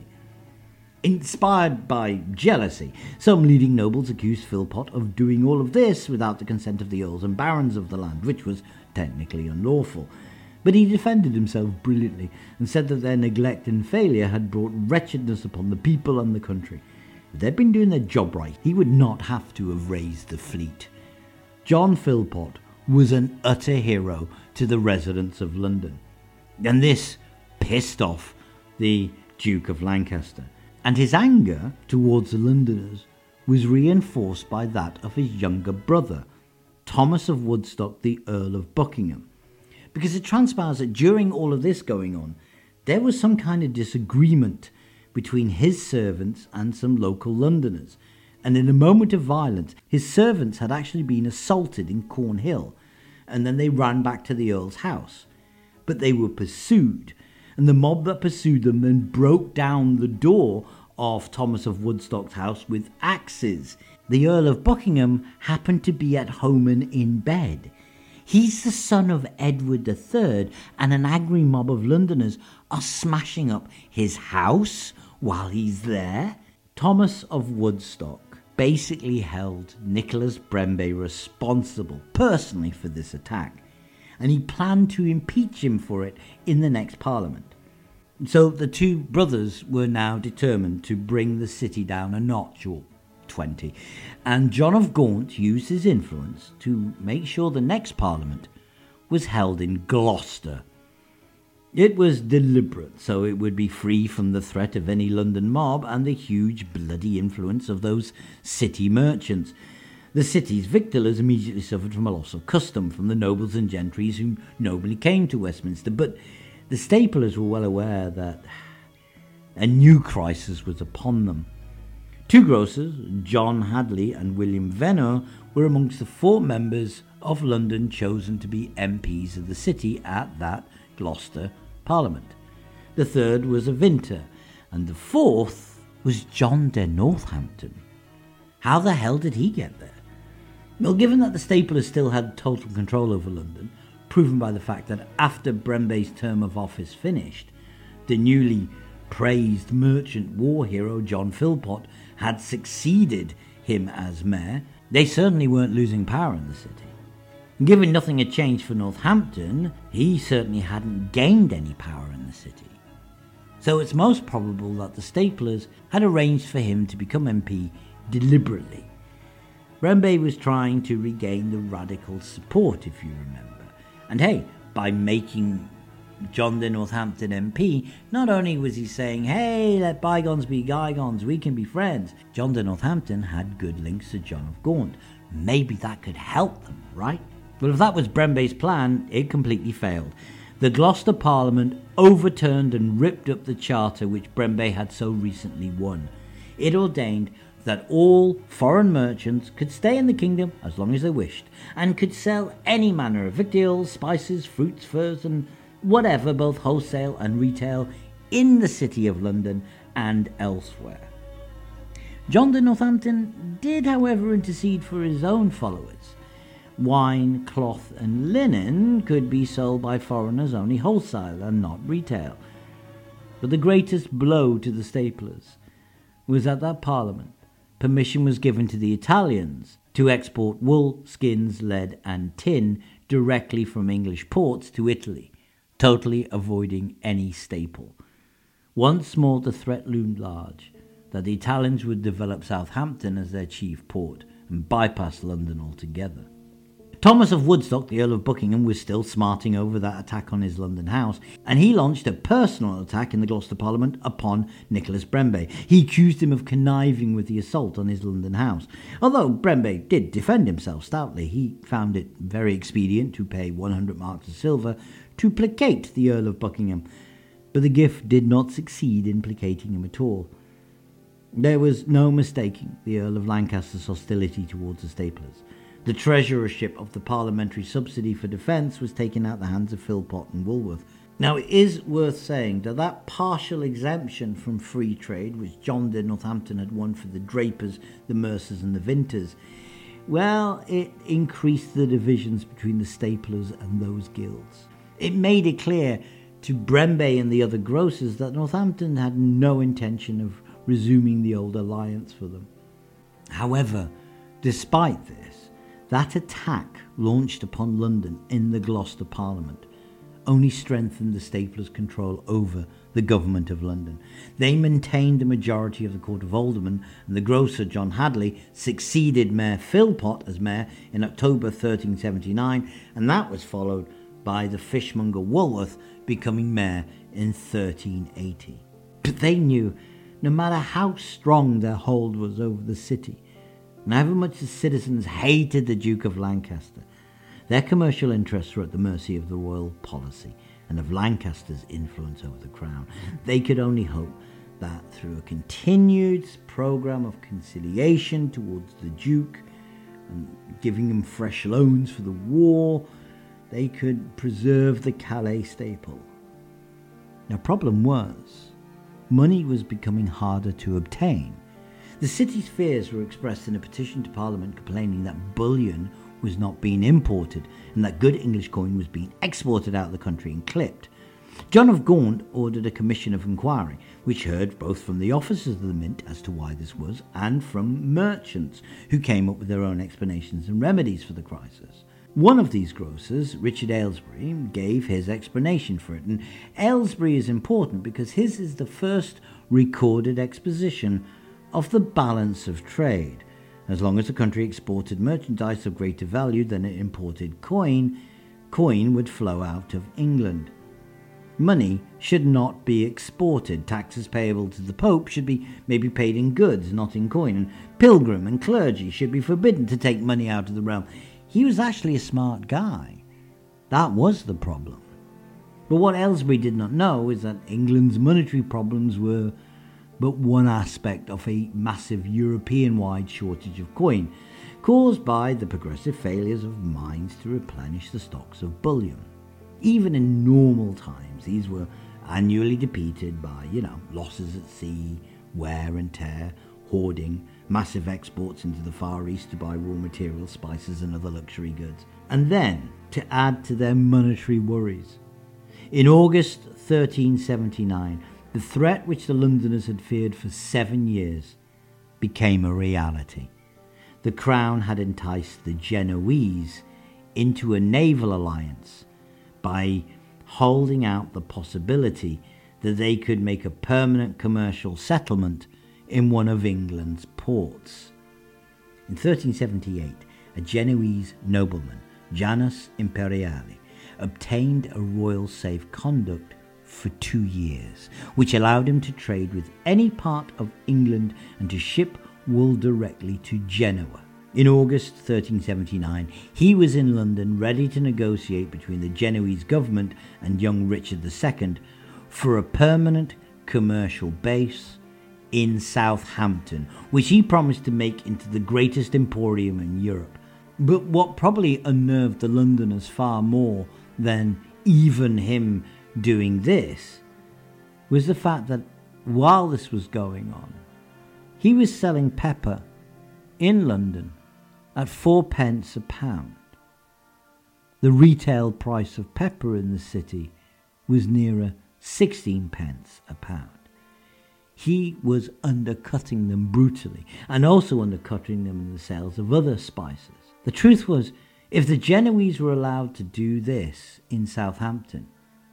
Inspired by jealousy, some leading nobles accused Philpot of doing all of this without the consent of the earls and barons of the land, which was technically unlawful. But he defended himself brilliantly and said that their neglect and failure had brought wretchedness upon the people and the country. If they'd been doing their job right, he would not have to have raised the fleet. John Philpot was an utter hero to the residents of London, and this pissed off the Duke of Lancaster, and his anger towards the Londoners was reinforced by that of his younger brother, Thomas of Woodstock, the Earl of Buckingham, because it transpires that during all of this going on, there was some kind of disagreement between his servants and some local Londoners, and in a moment of violence, his servants had actually been assaulted in Cornhill, and then they ran back to the Earl's house. But they were pursued, and the mob that pursued them then broke down the door of Thomas of Woodstock's house with axes. The Earl of Buckingham happened to be at home and in bed. He's the son of Edward the Third, and an angry mob of Londoners are smashing up his house while he's there. Thomas of Woodstock basically held Nicholas Bremby responsible personally for this attack, and he planned to impeach him for it in the next Parliament. So the two brothers were now determined to bring the city down a notch, or twenty, and John of Gaunt used his influence to make sure the next Parliament was held in Gloucester. It was deliberate, so it would be free from the threat of any London mob and the huge bloody influence of those city merchants. The city's victuallers immediately suffered from a loss of custom from the nobles and gentry who nobly came to Westminster, but the staplers were well aware that a new crisis was upon them. Two grocers, John Hadley and William Venner, were amongst the four members of London chosen to be M Ps of the city at that Gloucester Parliament. The third was a Vintner, and the fourth was John de Northampton. How the hell did he get there? Well, given that the staplers still had total control over London, proven by the fact that after Bremby's term of office finished, the newly praised merchant war hero John Philpot had succeeded him as mayor, they certainly weren't losing power in the city. Given nothing had changed for Northampton, he certainly hadn't gained any power in the city. So it's most probable that the staplers had arranged for him to become M P deliberately. Bremby was trying to regain the radical support, if you remember. And hey, by making John de Northampton M P, not only was he saying, hey, let bygones be bygones, we can be friends, John de Northampton had good links to John of Gaunt. Maybe that could help them, right? Well, if that was Brembey's plan, it completely failed. The Gloucester Parliament overturned and ripped up the charter which Brembey had so recently won. It ordained that all foreign merchants could stay in the kingdom as long as they wished, and could sell any manner of victuals, spices, fruits, furs, and whatever, both wholesale and retail, in the city of London and elsewhere. John de Northampton did, however, intercede for his own followers. Wine, cloth, and linen could be sold by foreigners only wholesale and not retail. But the greatest blow to the staplers was that that Parliament permission was given to the Italians to export wool, skins, lead, and tin directly from English ports to Italy, totally avoiding any staple. Once more the threat loomed large that the Italians would develop Southampton as their chief port and bypass London altogether. Thomas of Woodstock, the Earl of Buckingham, was still smarting over that attack on his London house, and he launched a personal attack in the Gloucester Parliament upon Nicholas Brembey. He accused him of conniving with the assault on his London house. Although Brembey did defend himself stoutly, he found it very expedient to pay one hundred marks of silver to placate the Earl of Buckingham, but the gift did not succeed in placating him at all. There was no mistaking the Earl of Lancaster's hostility towards the staplers. The treasurership of the parliamentary subsidy for defence was taken out of the hands of Philpot and Woolworth. Now, it is worth saying that that partial exemption from free trade, which John de Northampton had won for the drapers, the mercers and the vintners, well, it increased the divisions between the staplers and those guilds. It made it clear to Brembey and the other grocers that Northampton had no intention of resuming the old alliance for them. However, despite this, that attack launched upon London in the Gloucester Parliament only strengthened the staplers' control over the government of London. They maintained the majority of the Court of Aldermen, and the grocer John Hadley succeeded Mayor Philpot as mayor in October thirteen seventy-nine, and that was followed by the fishmonger Woolworth becoming mayor in thirteen eighty. But they knew, no matter how strong their hold was over the city, and however much the citizens hated the Duke of Lancaster, their commercial interests were at the mercy of the royal policy and of Lancaster's influence over the crown. They could only hope that through a continued programme of conciliation towards the Duke and giving him fresh loans for the war, they could preserve the Calais staple. The problem was, money was becoming harder to obtain. The city's fears were expressed in a petition to Parliament complaining that bullion was not being imported and that good English coin was being exported out of the country and clipped. John of Gaunt ordered a commission of inquiry, which heard both from the officers of the Mint as to why this was and from merchants, who came up with their own explanations and remedies for the crisis. One of these grocers, Richard Aylesbury, gave his explanation for it, and Aylesbury is important because his is the first recorded exposition of the balance of trade. As long as the country exported merchandise of greater value than it imported coin, coin would flow out of England. Money should not be exported. Taxes payable to the Pope should be maybe paid in goods, not in coin, and pilgrim and clergy should be forbidden to take money out of the realm. He was actually a smart guy. That was the problem. But what Aylesbury did not know is that England's monetary problems were but one aspect of a massive European-wide shortage of coin, caused by the progressive failures of mines to replenish the stocks of bullion. Even in normal times, these were annually depleted by, you know, losses at sea, wear and tear, hoarding, massive exports into the Far East to buy raw materials, spices and other luxury goods. And then, to add to their monetary worries, in August thirteen seventy-nine, the threat which the Londoners had feared for seven years became a reality. The Crown had enticed the Genoese into a naval alliance by holding out the possibility that they could make a permanent commercial settlement in one of England's ports. In thirteen seventy-eight, a Genoese nobleman, Janus Imperiale, obtained a royal safe conduct for two years, which allowed him to trade with any part of England and to ship wool directly to Genoa. In August thirteen seventy-nine, he was in London ready to negotiate between the Genoese government and young Richard the Second for a permanent commercial base in Southampton, which he promised to make into the greatest emporium in Europe. But what probably unnerved the Londoners far more than even him doing this was the fact that while this was going on, he was selling pepper in London at four pence a pound. The retail price of pepper in the city was nearer sixteen pence a pound. He was undercutting them brutally, and also undercutting them in the sales of other spices. The truth was, if the Genoese were allowed to do this in Southampton,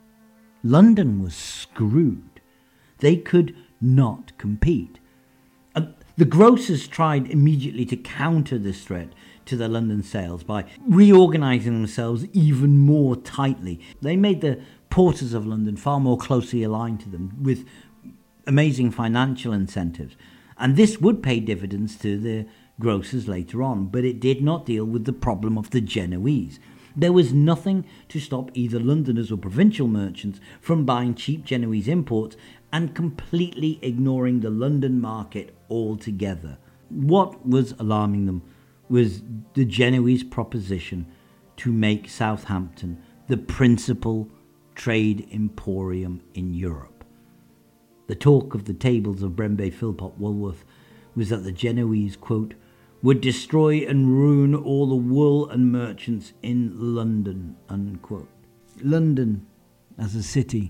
London was screwed. They could not compete. And the grocers tried immediately to counter this threat to the London sales by reorganising themselves even more tightly. They made the porters of London far more closely aligned to them with amazing financial incentives. And this would pay dividends to the grocers later on, but it did not deal with the problem of the Genoese. There was nothing to stop either Londoners or provincial merchants from buying cheap Genoese imports and completely ignoring the London market altogether. What was alarming them was the Genoese proposition to make Southampton the principal trade emporium in Europe. The talk of the tables of Brenby, Philpot, Walworth was that the Genoese, quote, would destroy and ruin all the wool and merchants in London, unquote. London, as a city,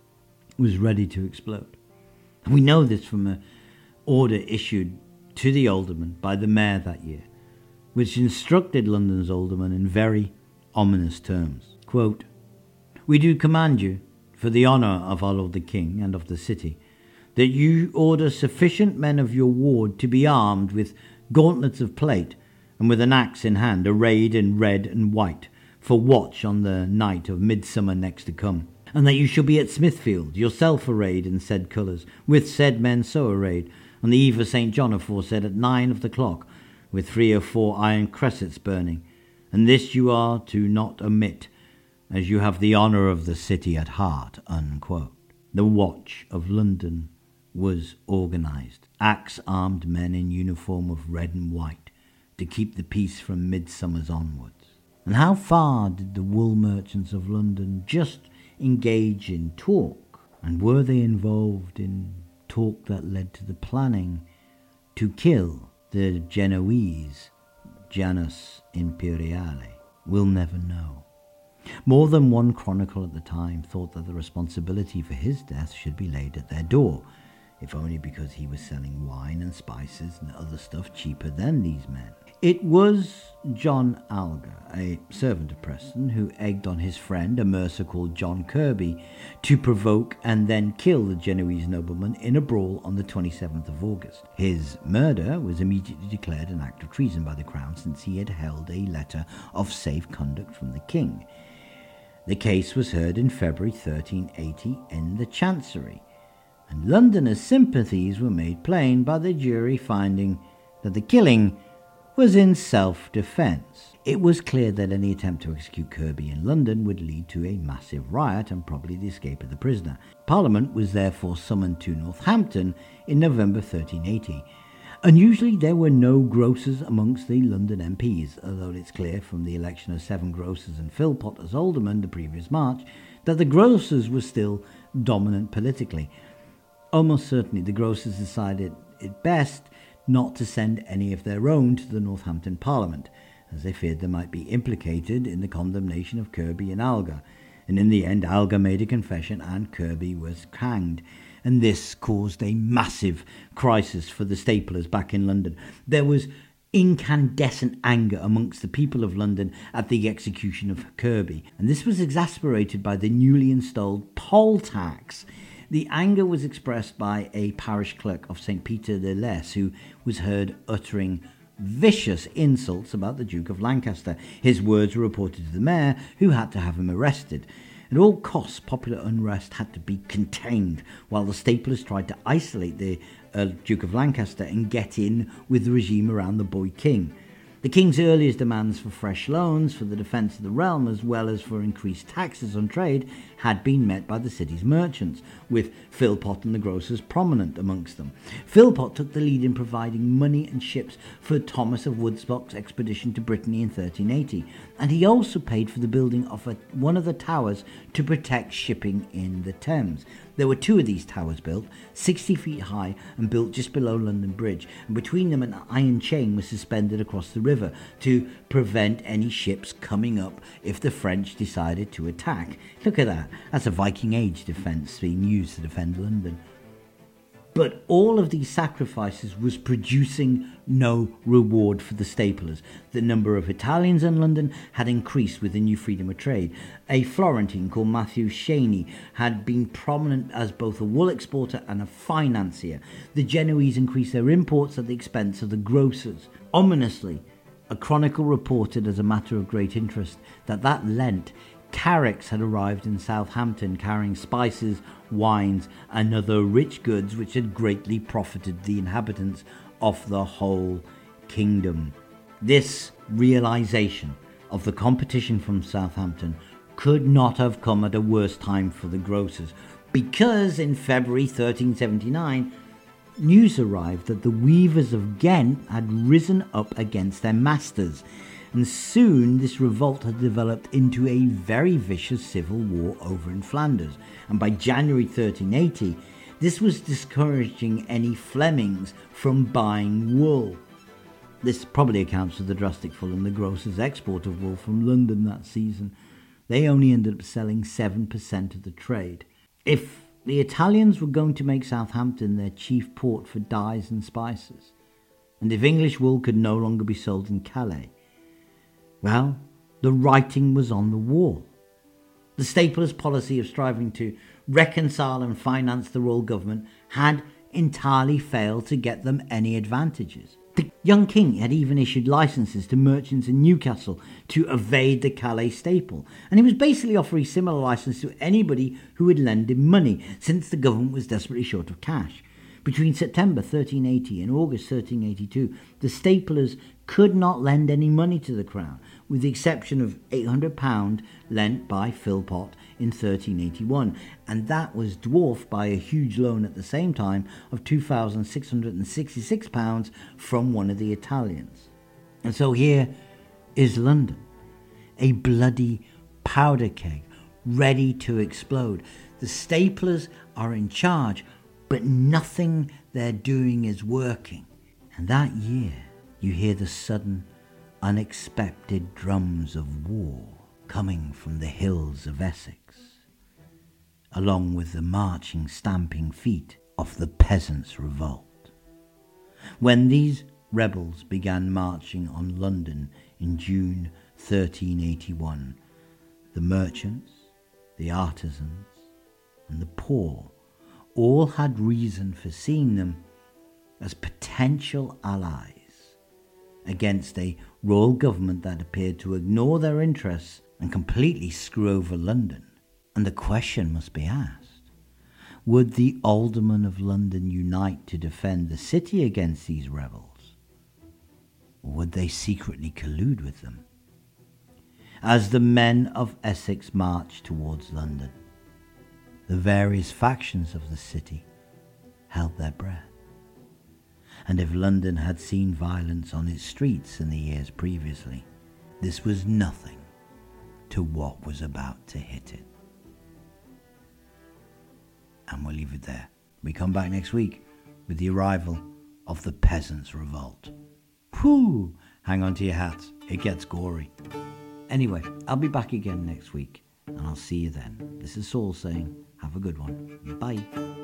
was ready to explode. We know this from an order issued to the aldermen by the mayor that year, which instructed London's aldermen in very ominous terms. Quote, we do command you, for the honour of our Lord the King and of the city, that you order sufficient men of your ward to be armed with gauntlets of plate, and with an axe in hand, arrayed in red and white, for watch on the night of midsummer next to come, and that you shall be at Smithfield, yourself arrayed in said colours, with said men so arrayed, on the eve of Saint John aforesaid at nine of the clock, with three or four iron cressets burning, and this you are to not omit, as you have the honour of the city at heart, unquote. The watch of London was organised, axe-armed men in uniform of red and white, to keep the peace from midsummers onwards. And how far did the wool merchants of London just engage in talk? And were they involved in talk that led to the planning to kill the Genoese Janus Imperiale? We'll never know. More than one chronicle at the time thought that the responsibility for his death should be laid at their door, if only because he was selling wine and spices and other stuff cheaper than these men. It was John Alger, a servant of Preston, who egged on his friend, a mercer called John Kirby, to provoke and then kill the Genoese nobleman in a brawl on the twenty-seventh of August. His murder was immediately declared an act of treason by the Crown, since he had held a letter of safe conduct from the King. The case was heard in February thirteen eighty in the Chancery, and Londoners' sympathies were made plain by the jury finding that the killing was in self-defence. It was clear that any attempt to execute Kirby in London would lead to a massive riot and probably the escape of the prisoner. Parliament was therefore summoned to Northampton in November thirteen eighty. Unusually, there were no grocers amongst the London M Ps, although it's clear from the election of seven grocers and Philpot as aldermen the previous March that the grocers were still dominant politically. Almost certainly the grocers decided it best not to send any of their own to the Northampton Parliament, as they feared they might be implicated in the condemnation of Kirby and Alger. And in the end, Alger made a confession and Kirby was hanged. And this caused a massive crisis for the staplers back in London. There was incandescent anger amongst the people of London at the execution of Kirby, and this was exasperated by the newly installed poll tax. The anger was expressed by a parish clerk of Saint Peter the Less, who was heard uttering vicious insults about the Duke of Lancaster. His words were reported to the mayor, who had to have him arrested. At all costs, popular unrest had to be contained, while the Staplers tried to isolate the uh, Duke of Lancaster and get in with the regime around the boy king. The king's earliest demands for fresh loans for the defence of the realm, as well as for increased taxes on trade, had been met by the city's merchants, with Philpot and the grocers prominent amongst them. Philpot took the lead in providing money and ships for Thomas of Woodstock's expedition to Brittany in thirteen eighty, and he also paid for the building of a, one of the towers to protect shipping in the Thames. There were two of these towers built, sixty feet high and built just below London Bridge, and between them an iron chain was suspended across the river to prevent any ships coming up if the French decided to attack. Look at that. That's a Viking Age defence being used to defend London. But all of these sacrifices was producing no reward for the Staplers. The number of Italians in London had increased with the new freedom of trade. A Florentine called Matthew Shaney had been prominent as both a wool exporter and a financier. The Genoese increased their imports at the expense of the grocers. Ominously, a chronicle reported as a matter of great interest that that Lent, carracks had arrived in Southampton carrying spices, wines, and other rich goods which had greatly profited the inhabitants of the whole kingdom. This realization of the competition from Southampton could not have come at a worse time for the grocers, because in February thirteen seventy-nine, news arrived that the weavers of Ghent had risen up against their masters, and soon this revolt had developed into a very vicious civil war over in Flanders, and by January thirteen eighty, this was discouraging any Flemings from buying wool. This probably accounts for the drastic fall in the grocers' export of wool from London that season. They only ended up selling seven percent of the trade. If the Italians were going to make Southampton their chief port for dyes and spices, and if English wool could no longer be sold in Calais, well, the writing was on the wall. The Staplers' policy of striving to reconcile and finance the royal government had entirely failed to get them any advantages. The young king had even issued licenses to merchants in Newcastle to evade the Calais staple, and he was basically offering similar licenses to anybody who would lend him money, since the government was desperately short of cash. Between September thirteen eighty and August thirteen eighty-two, the Staplers could not lend any money to the crown, with the exception of eight hundred pounds lent by Philpot in thirteen eighty-one, and that was dwarfed by a huge loan at the same time of two thousand six hundred sixty-six pounds from one of the Italians. And so here is London, a bloody powder keg, ready to explode. The Staplers are in charge, but nothing they're doing is working. And that year, you hear the sudden, unexpected drums of war coming from the hills of Essex, along with the marching, stamping feet of the peasants' revolt. When these rebels began marching on London in June thirteen eighty-one, the merchants, the artisans, and the poor all had reason for seeing them as potential allies against a royal government that appeared to ignore their interests and completely screw over London. And the question must be asked, would the aldermen of London unite to defend the city against these rebels? Or would they secretly collude with them? As the men of Essex marched towards London, the various factions of the city held their breath. And if London had seen violence on its streets in the years previously, this was nothing to what was about to hit it. And we'll leave it there. We come back next week with the arrival of the Peasants' Revolt. Whew! Hang on to your hats. It gets gory. Anyway, I'll be back again next week, and I'll see you then. This is Saul saying, have a good one. Bye.